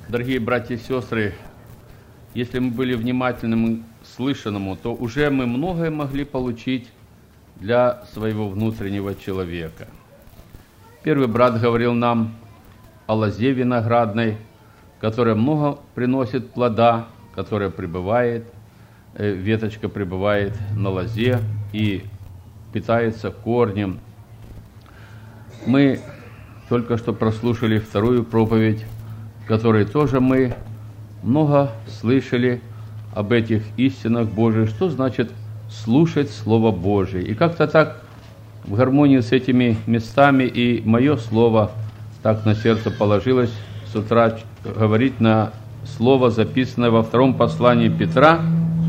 Дорогие братья и сестры, если мы были внимательны к слышанному, то уже мы многое могли получить для своего внутреннего человека. Первый брат говорил нам о лозе виноградной, которая много приносит плода, которая пребывает, веточка пребывает на лозе и питается корнем. Мы только что прослушали вторую проповедь, в которой тоже мы много слышали об этих истинах Божьих, что значит слушать Слово Божие. И как-то так в гармонии с этими местами и мое слово так на сердце положилось с утра говорить на слово, записанное во втором послании Петра,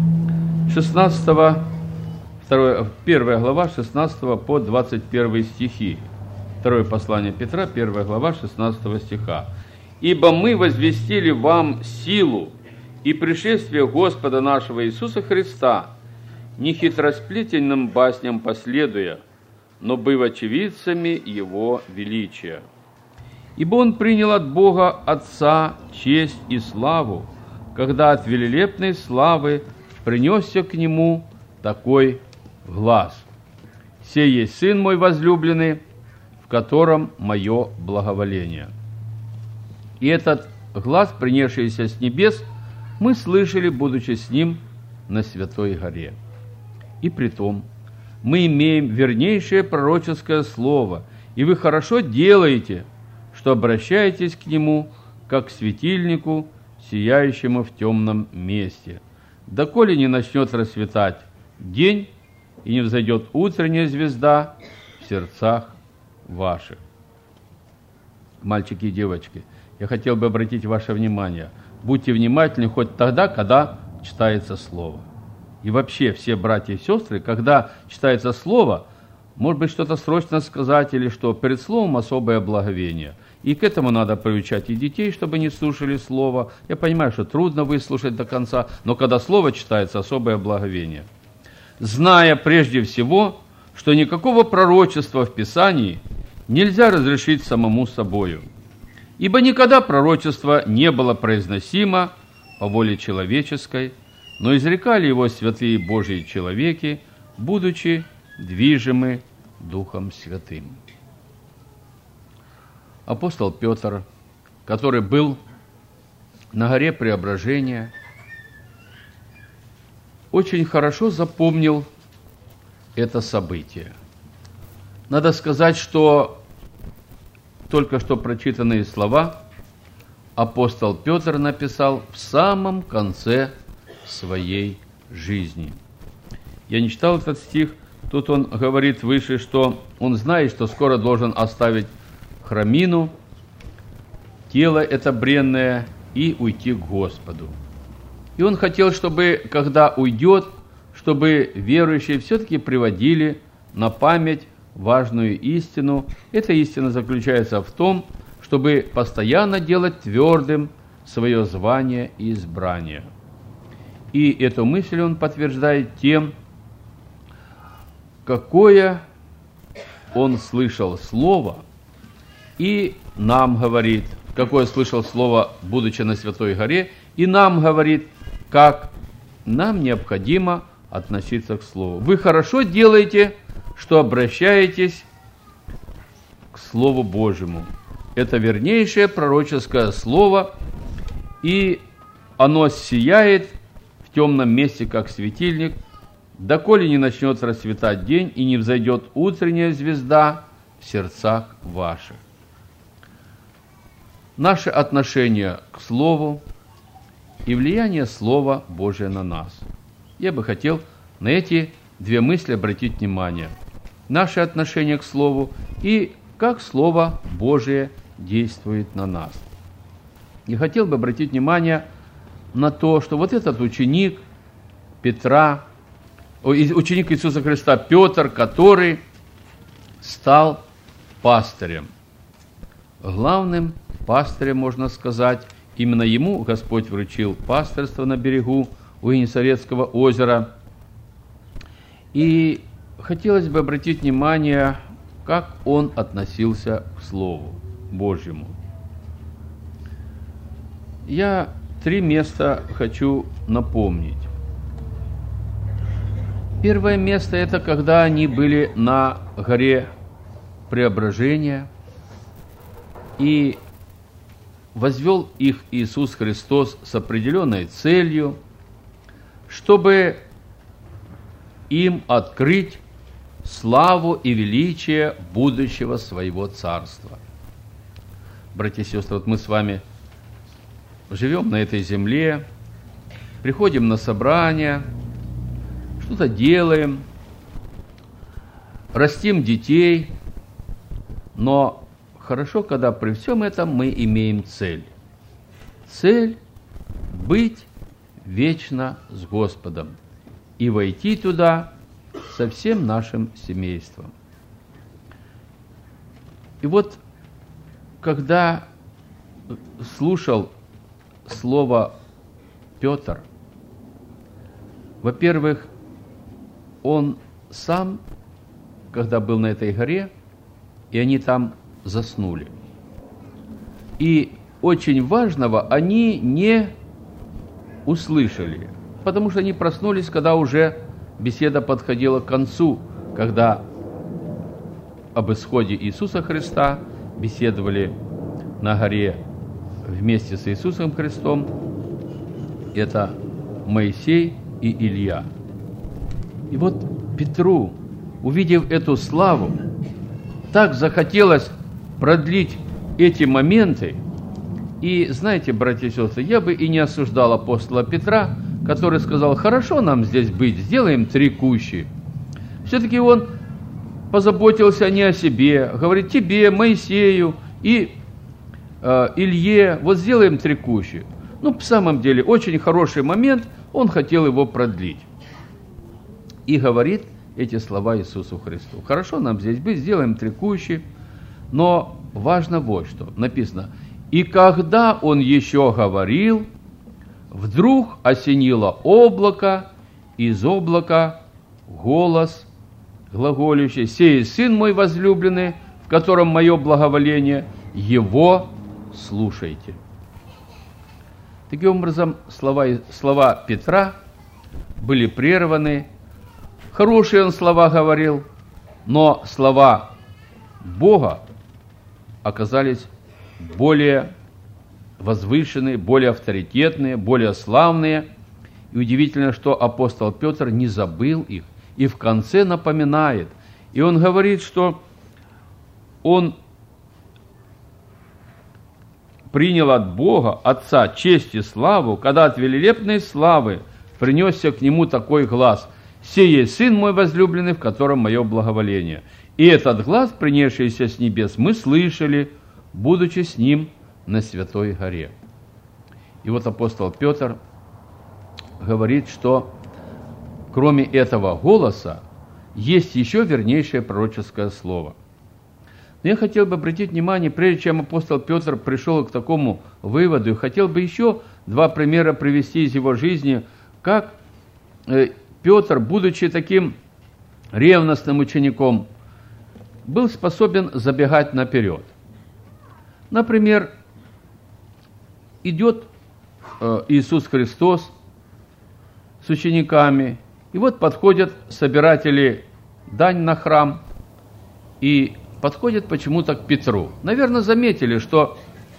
1 глава, 16 по 21 стихи. Второе послание Петра, 1 глава, 16 стиха. «Ибо мы возвестили вам силу и пришествие Господа нашего Иисуса Христа, не хитросплетенным басням последуя, но быв очевидцами Его величия. Ибо Он принял от Бога Отца честь и славу, когда от великолепной славы принесся к Нему такой глас: «Сей есть Сын мой возлюбленный, в котором мое благоволение». И этот глас, принесшийся с небес, мы слышали, будучи с Ним на Святой горе. И притом мы имеем вернейшее пророческое слово, и вы хорошо делаете, что обращаетесь к Нему, как к светильнику, сияющему в темном месте, доколе не начнет расцветать день и не взойдет утренняя звезда в сердцах ваших. Мальчики и девочки, я хотел бы обратить ваше внимание. Будьте внимательны хоть тогда, когда читается Слово. И вообще, все братья и сестры, когда читается Слово, может быть, что-то срочно сказать, или что перед Словом особое благовение. И к этому надо приучать и детей, чтобы не слушали Слово. Я понимаю, что трудно выслушать до конца, но когда Слово читается, особое благовение. Зная прежде всего, что никакого пророчества в Писании нельзя разрешить самому собою. Ибо никогда пророчество не было произносимо по воле человеческой, но изрекали его святые Божьи человеки, будучи движимы Духом Святым. Апостол Петр, который был на горе Преображения, очень хорошо запомнил это событие. Надо сказать, что только что прочитанные слова апостол Петр написал в самом конце своей жизни. Я не читал этот стих, тут он говорит выше, что он знает, что скоро должен оставить храмину, тело это бренное, и уйти к Господу. И он хотел, чтобы, когда уйдет, чтобы верующие все-таки приводили на память важную истину. Эта истина заключается в том, чтобы постоянно делать твердым свое звание и избрание. И эту мысль он подтверждает тем, какое он слышал слово, и нам говорит, какое слышал слово, будучи на Святой горе, и нам говорит, как нам необходимо относиться к слову. Вы хорошо делаете, что обращаетесь к Слову Божьему. Это вернейшее пророческое слово, и оно сияет в темном месте, как светильник, доколе не начнет расцветать день и не взойдет утренняя звезда в сердцах ваших. Наше отношение к Слову и влияние Слова Божия на нас. Я бы хотел на эти две мысли обратить внимание. Наше отношение к Слову и как Слово Божие действует на нас. Я хотел бы обратить внимание на то, что вот этот ученик ученик Иисуса Христа Петр, который стал пастырем. Главным пастырем, можно сказать, именно ему Господь вручил пастырство на берегу у Генесарецкого озера. И хотелось бы обратить внимание, как он относился к Слову Божьему. я 3 места хочу напомнить. Первое место – это когда они были на горе Преображения, и возвел их Иисус Христос с определенной целью, чтобы им открыть славу и величие будущего своего царства. Братья и сестры, вот мы с вами живем на этой земле, приходим на собрания, что-то делаем, растим детей, но хорошо, когда при всем этом мы имеем цель. Цель – быть вечно с Господом и войти туда со всем нашим семейством. И вот, когда слушал слово Петр, во-первых, он сам, когда был на этой горе, и они там заснули. И очень важного они не услышали, потому что они проснулись, когда уже беседа подходила к концу, когда об исходе Иисуса Христа беседовали на горе вместе с Иисусом Христом. Это Моисей и Илья. И вот Петру, увидев эту славу, так захотелось продлить эти моменты. И знаете, братья и сестры, я бы и не осуждал апостола Петра, который сказал: хорошо нам здесь быть, сделаем 3 кущи. Все-таки он позаботился не о себе, говорит: тебе, Моисею и Илье, вот сделаем 3 кущи. Ну, в самом деле, очень хороший момент, он хотел его продлить. И говорит эти слова Иисусу Христу: хорошо нам здесь быть, сделаем 3 кущи, но важно вот что. Написано: и когда он еще говорил, вдруг осенило облако, из облака голос глаголющий: сей Сын мой возлюбленный, в котором мое благоволение, его слушайте. Таким образом, слова Петра были прерваны. Хорошие он слова говорил, но слова Бога оказались более возвышенные, более авторитетные, более славные. И удивительно, что апостол Петр не забыл их и в конце напоминает. И он говорит, что он принял от Бога, Отца, честь и славу, когда от великолепной славы принесся к нему такой глас: «Сей есть Сын мой возлюбленный, в котором мое благоволение». И этот глас, принесшийся с небес, мы слышали, будучи с ним на Святой горе. И вот апостол Петр говорит, что кроме этого голоса есть еще вернейшее пророческое слово. Но я хотел бы обратить внимание, прежде чем апостол Петр пришел к такому выводу, хотел бы еще 2 примера привести из его жизни, как Петр, будучи таким ревностным учеником, был способен забегать наперед. Например, идет Иисус Христос с учениками, и вот подходят собиратели дань на храм, и подходят почему-то к Петру. Наверное, заметили, что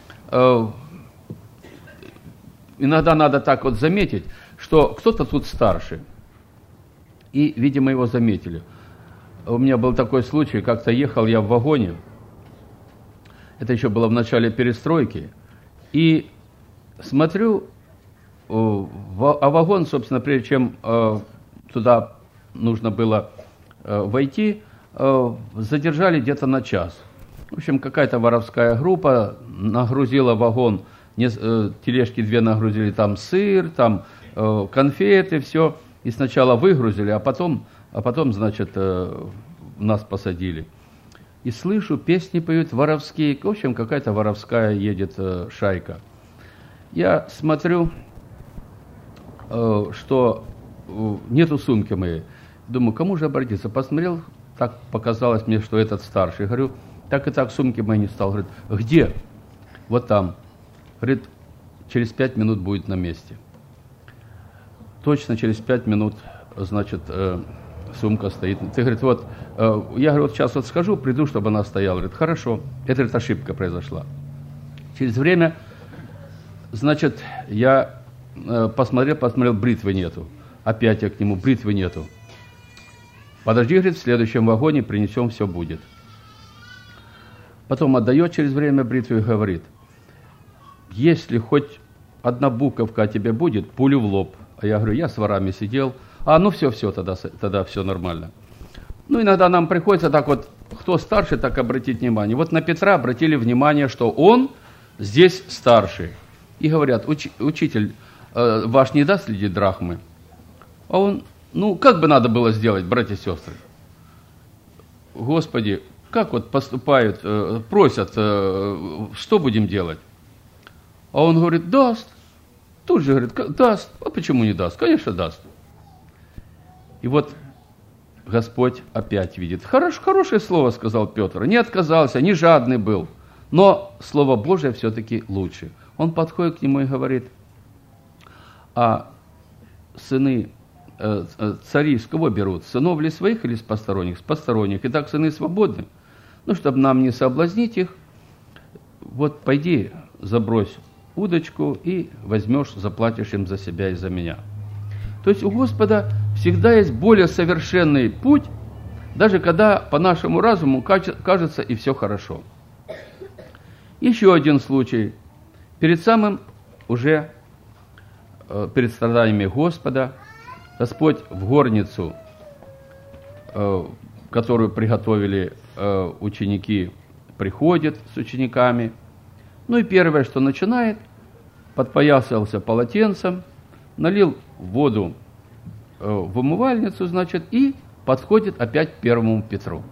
иногда надо так вот заметить, что кто-то тут старше. И, видимо, его заметили. У меня был такой случай, как-то ехал я в вагоне, это еще было в начале перестройки, и смотрю, а вагон, собственно, прежде чем туда нужно было войти, задержали где-то на час. В общем, какая-то воровская группа нагрузила вагон, тележки 2 нагрузили, там сыр, там конфеты, все. И сначала выгрузили, а потом, значит, нас посадили. И слышу, песни поют воровские. В общем, какая-то воровская едет шайка. Я смотрю, что нету сумки моей. Думаю, кому же обратиться? Посмотрел, так показалось мне, что этот старший. Говорю, так и так, сумки моей не стал. Говорит, где? Вот там. Говорит, через 5 минут будет на месте. Точно через 5 минут, значит, сумка стоит. Ты, говорит, вот, я, говорю, вот сейчас вот схожу, приду, чтобы она стояла. Говорит, хорошо. Это, говорит, ошибка произошла. Через время, значит, я посмотрел, бритвы нету. Опять я к нему, бритвы нету. Подожди, говорит, в следующем вагоне принесем, все будет. Потом отдает через время бритву и говорит, если хоть одна буковка от тебя будет, пулю в лоб. А я говорю, я с ворами сидел. Ну все, тогда все нормально. Ну, иногда нам приходится так вот, кто старше, так обратить внимание. Вот на Петра обратили внимание, что он здесь старший. И говорят, учитель ваш не даст ли драхмы? А он, как бы надо было сделать, братья и сестры? Господи, как вот поступают, просят, что будем делать? А он говорит, даст. Тут же говорит, даст. А почему не даст? Конечно, даст. И вот Господь опять видит. Хорошее слово, сказал Петр. Не отказался, не жадный был. Но Слово Божие все-таки лучше. Он подходит к нему и говорит, а сыны, цари с кого берут? Сынов ли своих или с посторонних? С посторонних. Итак, сыны свободны. Чтобы нам не соблазнить их, вот пойди, забрось удочку и возьмешь, заплатишь им за себя и за меня. То есть у Господа всегда есть более совершенный путь, даже когда по нашему разуму кажется и все хорошо. Еще один случай. Перед самым уже, перед страданиями Господа, Господь в горницу, которую приготовили ученики, приходит с учениками. И первое, что начинает, подпоясался полотенцем, налил воду в умывальницу, значит, и подходит опять к первому Петру.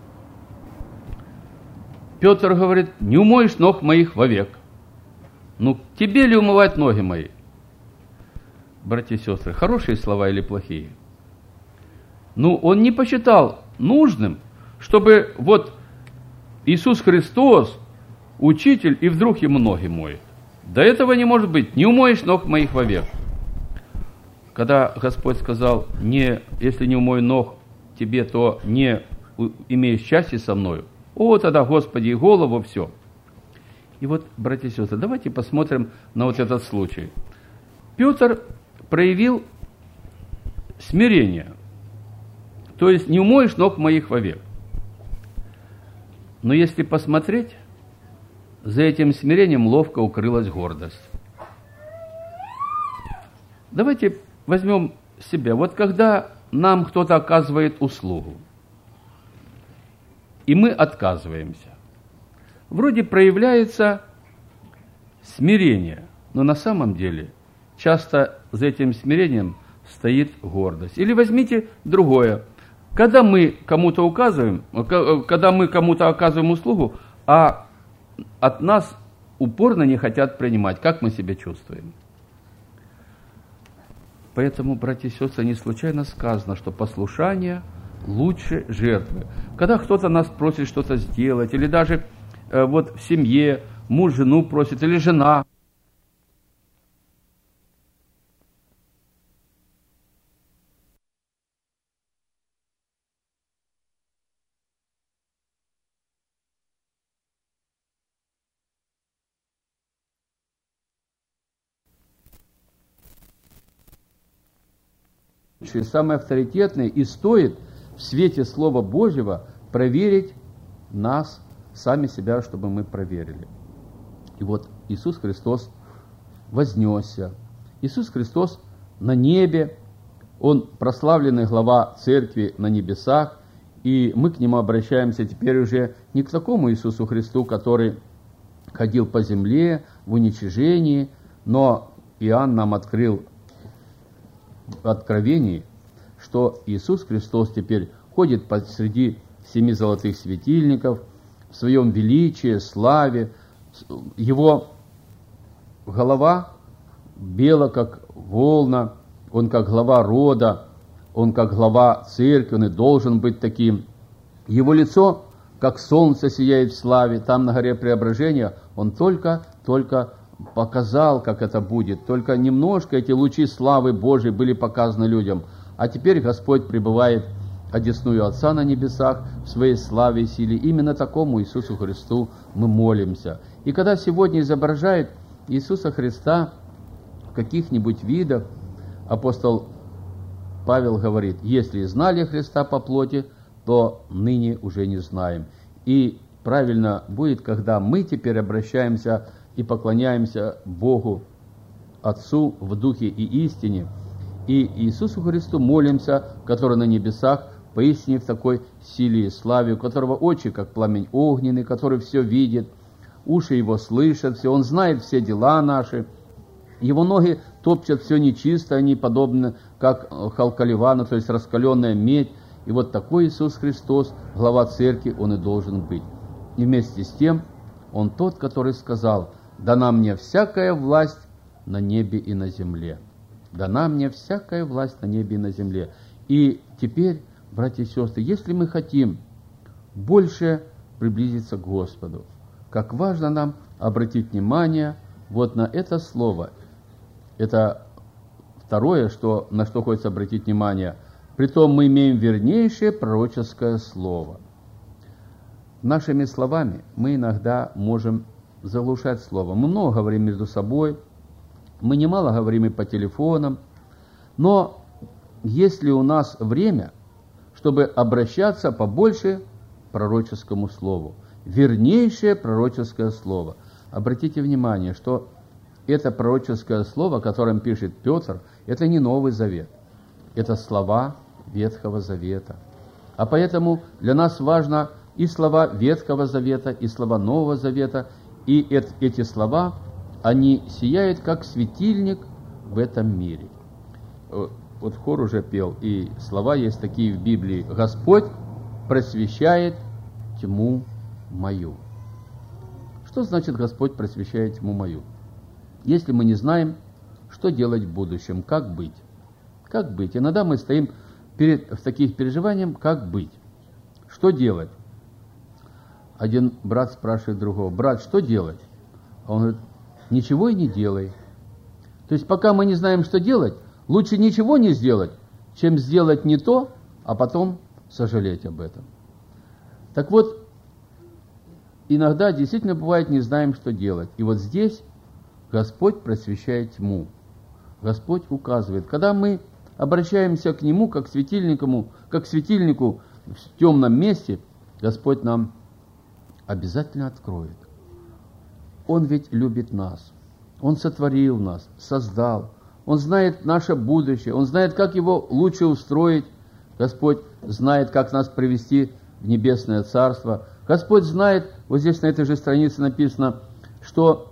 Петр говорит, не умоешь ног моих вовек. Тебе ли умывать ноги мои? Братья и сестры, хорошие слова или плохие? Он не посчитал нужным, чтобы вот Иисус Христос, учитель, и вдруг ему ноги моет. До этого не может быть. Не умоешь ног моих вовек. Когда Господь сказал, если не умою ног тебе, то не имеешь счастья со мною. Тогда, Господи, и голову, все. И вот, братья и сестры, давайте посмотрим на вот этот случай. Петр проявил смирение. То есть, не умоешь ног моих вовек. Но если посмотреть, за этим смирением ловко укрылась гордость. Давайте возьмем себя. Вот когда нам кто-то оказывает услугу, и мы отказываемся, вроде проявляется смирение, но на самом деле часто за этим смирением стоит гордость. Или возьмите другое. Когда мы кому-то оказываем услугу, а от нас упорно не хотят принимать, как мы себя чувствуем? Поэтому, братья и сестры, не случайно сказано, что послушание лучше жертвы. Когда кто-то нас просит что-то сделать, или даже вот в семье муж жену просит, или жена. Самое авторитетное и стоит в свете Слова Божьего проверить нас, сами себя, чтобы мы проверили. И вот Иисус Христос вознесся. Иисус Христос на небе, Он прославленный глава церкви на небесах, и мы к Нему обращаемся теперь уже не к такому Иисусу Христу, который ходил по земле в уничижении, но Иоанн нам открыл в Откровении, что Иисус Христос теперь ходит посреди 7 золотых светильников в своем величии, славе. Его голова бела, как волна, он как глава рода, он как глава церкви, он и должен быть таким. Его лицо, как солнце, сияет в славе. Там на горе Преображения он только показал, как это будет. Только немножко эти лучи славы Божией были показаны людям. А теперь Господь пребывает одесную Отца на небесах в своей славе и силе. Именно такому Иисусу Христу мы молимся. И когда сегодня изображают Иисуса Христа в каких-нибудь видах, апостол Павел говорит: если знали Христа по плоти, то ныне уже не знаем. И правильно будет, когда мы теперь обращаемся и поклоняемся Богу, Отцу в Духе и истине, и Иисусу Христу молимся, который на небесах, поистине в такой силе и славе, у которого очи, как пламень огненный, который все видит, уши его слышат все, он знает все дела наши, его ноги топчат все нечисто, они подобны, как халкаливану, то есть раскаленная медь. И вот такой Иисус Христос, глава церкви, он и должен быть. И вместе с тем, он тот, который сказал: «Дана мне всякая власть на небе и на земле». Дана мне всякая власть на небе и на земле. И теперь, братья и сестры, если мы хотим больше приблизиться к Господу, как важно нам обратить внимание вот на это слово. Это второе, на что хочется обратить внимание. Притом мы имеем вернейшее пророческое слово. Нашими словами мы иногда можем заглушать слово. Мы много говорим между собой, мы немало говорим и по телефонам, но есть ли у нас время, чтобы обращаться побольше к пророческому слову? Вернейшее пророческое слово. Обратите внимание, что это пророческое слово, о котором пишет Петр, это не Новый Завет, это слова Ветхого Завета. А поэтому для нас важно и слова Ветхого Завета, и слова Нового Завета, и эти слова, они сияют, как светильник в этом мире. Вот хор уже пел, и слова есть такие в Библии: «Господь просвещает тьму мою». Что значит «Господь просвещает тьму мою»? Если мы не знаем, что делать в будущем, как быть? Как быть? Иногда мы стоим в таких переживаниях, как быть? Что делать? Один брат спрашивает другого: брат, что делать? А он говорит: ничего и не делай. То есть пока мы не знаем, что делать, лучше ничего не сделать, чем сделать не то, а потом сожалеть об этом. Так вот, иногда действительно бывает, не знаем, что делать. И вот здесь Господь просвещает тьму. Господь указывает. Когда мы обращаемся к Нему, как к светильнику в темном месте, Господь нам обязательно откроет. Он ведь любит нас. Он сотворил нас, создал. Он знает наше будущее. Он знает, как его лучше устроить. Господь знает, как нас привести в небесное царство. Господь знает, вот здесь на этой же странице написано, что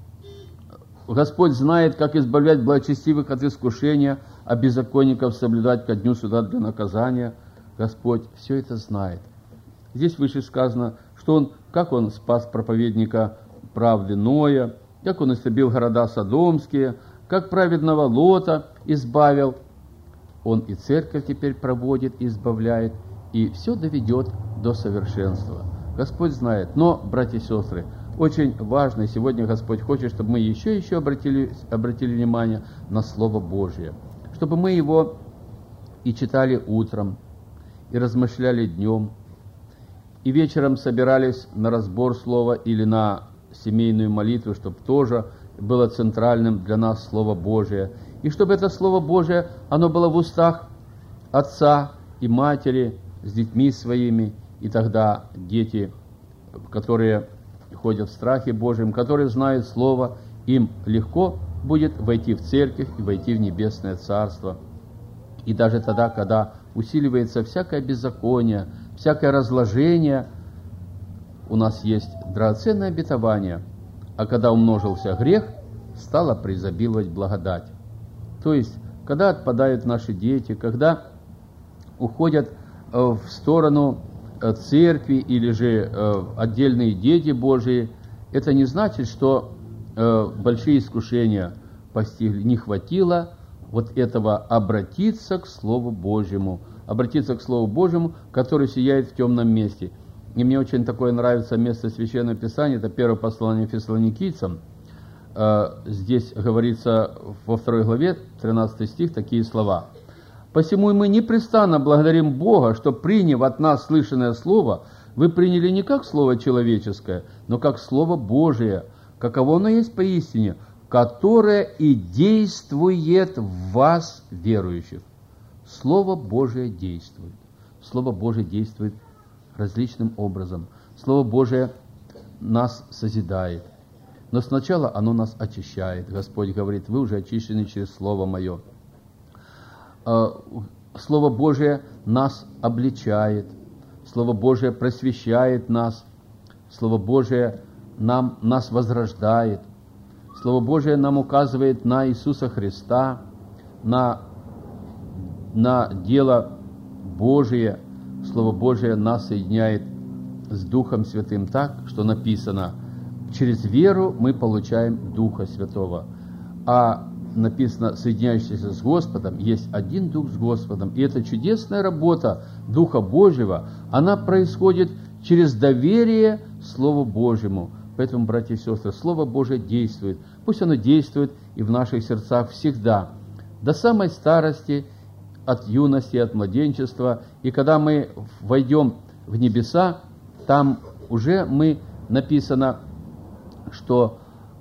Господь знает, как избавлять благочестивых от искушения, а беззаконников соблюдать ко дню суда для наказания. Господь все это знает. Здесь выше сказано, что как Он спас проповедника правды Ноя, как Он истребил города содомские, как праведного Лота избавил. Он и церковь теперь проводит, избавляет, и все доведет до совершенства. Господь знает. Но, братья и сестры, очень важно, и сегодня Господь хочет, чтобы мы еще обратили внимание на Слово Божие, чтобы мы его и читали утром, и размышляли днем, и вечером собирались на разбор Слова или на семейную молитву, чтобы тоже было центральным для нас Слово Божие, и чтобы это Слово Божие, оно было в устах отца и матери с детьми своими, и тогда дети, которые ходят в страхе Божьем, которые знают Слово, им легко будет войти в церковь и войти в небесное царство. И даже тогда, когда усиливается всякое беззаконие, всякое разложение, у нас есть драгоценное обетование, а когда умножился грех, стала преизобиловать благодать. То есть, когда отпадают наши дети, когда уходят в сторону церкви или же отдельные дети Божии, это не значит, что большие искушения постигли. Не хватило вот этого обратиться к Слову Божьему, который сияет в темном месте. И мне очень такое нравится место Священного Писания, это первое послание Фессалоникийцам, здесь говорится во 2 главе, 13 стих, такие слова. «Посему и мы непрестанно благодарим Бога, что, приняв от нас слышанное слово, вы приняли не как слово человеческое, но как слово Божие, каково оно есть поистине, которое и действует в вас, верующих». Слово Божие действует. Слово Божие действует различным образом. Слово Божие нас созидает. Но сначала оно нас очищает. Господь говорит: вы уже очищены через Слово Мое. Слово Божие нас обличает. Слово Божие просвещает нас. Слово Божие нас возрождает. Слово Божие нам указывает на Иисуса Христа, на дело Божие. Слово Божие нас соединяет с Духом Святым так, что написано: через веру мы получаем Духа Святого. А написано: соединяющийся с Господом, есть один Дух с Господом. И эта чудесная работа Духа Божьего, она происходит через доверие Слову Божьему. Поэтому, братья и сестры, Слово Божие действует. Пусть оно действует и в наших сердцах всегда, до самой старости, от юности, от младенчества. И когда мы войдем в небеса, там уже мы, написано, что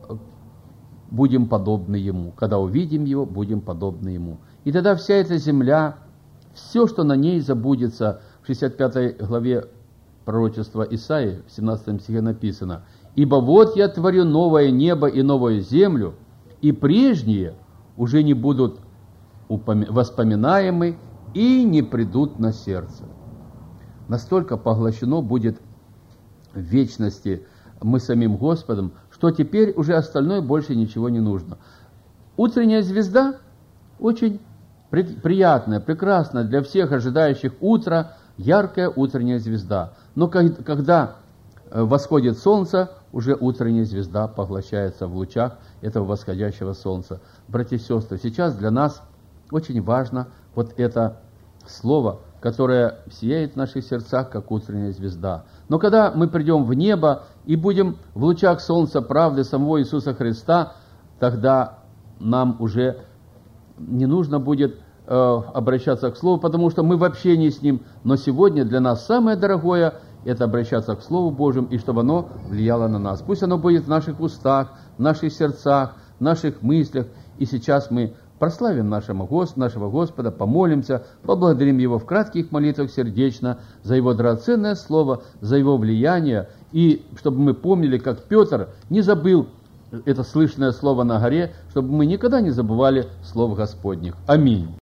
будем подобны Ему. Когда увидим Его, будем подобны Ему. И тогда вся эта земля, все, что на ней забудется, в 65 главе пророчества Исаии, в 17 стихе написано: «Ибо вот я творю новое небо и новую землю, и прежние уже не будут воспоминаемы и не придут на сердце». Настолько поглощено будет в вечности мы самим Господом, что теперь уже остальное больше ничего не нужно. Утренняя звезда очень приятная, прекрасная для всех ожидающих утра, яркая утренняя звезда. Но когда восходит солнце, уже утренняя звезда поглощается в лучах этого восходящего солнца. Братья и сестры, сейчас для нас очень важно вот это слово, которое сияет в наших сердцах, как утренняя звезда. Но когда мы придем в небо и будем в лучах солнца правды самого Иисуса Христа, тогда нам уже не нужно будет обращаться к Слову, потому что мы в общении с Ним. Но сегодня для нас самое дорогое – это обращаться к Слову Божьему, и чтобы оно влияло на нас. Пусть оно будет в наших устах, в наших сердцах, в наших мыслях. И сейчас мы прославим нашего Господа, помолимся, поблагодарим Его в кратких молитвах сердечно за Его драгоценное Слово, за Его влияние, и чтобы мы помнили, как Петр не забыл это слышное Слово на горе, чтобы мы никогда не забывали слов Господних. Аминь.